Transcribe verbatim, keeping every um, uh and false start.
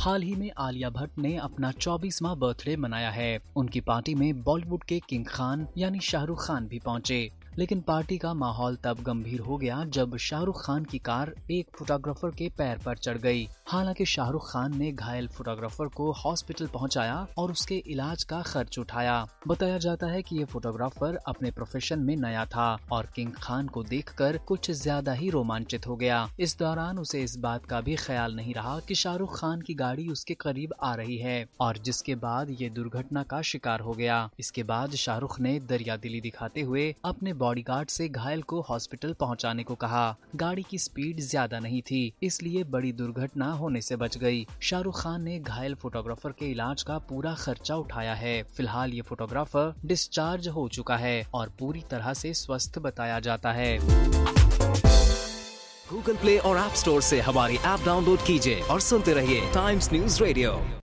हाल ही में आलिया भट्ट ने अपना चौबीसवां बर्थडे मनाया है। उनकी पार्टी में बॉलीवुड के किंग खान यानी शाहरुख खान भी पहुंचे, लेकिन पार्टी का माहौल तब गंभीर हो गया जब शाहरुख खान की कार एक फोटोग्राफर के पैर पर चढ़ गई। हालांकि शाहरुख खान ने घायल फोटोग्राफर को हॉस्पिटल पहुंचाया और उसके इलाज का खर्च उठाया। बताया जाता है कि ये फोटोग्राफर अपने प्रोफेशन में नया था और किंग खान को देखकर कुछ ज्यादा ही रोमांचित हो गया। इस दौरान उसे इस बात का भी ख्याल नहीं रहा कि शाहरुख खान की गाड़ी उसके करीब आ रही है, और जिसके बाद ये दुर्घटना का शिकार हो गया। इसके बाद शाहरुख ने दरियादिली दिखाते हुए अपने बॉडीगार्ड से घायल को हॉस्पिटल पहुंचाने को कहा। गाड़ी की स्पीड ज्यादा नहीं थी, इसलिए बड़ी दुर्घटना होने से बच गई। शाहरुख खान ने घायल फोटोग्राफर के इलाज का पूरा खर्चा उठाया है। फिलहाल ये फोटोग्राफर डिस्चार्ज हो चुका है और पूरी तरह से स्वस्थ बताया जाता है। गूगल प्ले और ऐप स्टोर से हमारी ऐप डाउनलोड कीजिए और सुनते रहिए टाइम्स न्यूज रेडियो।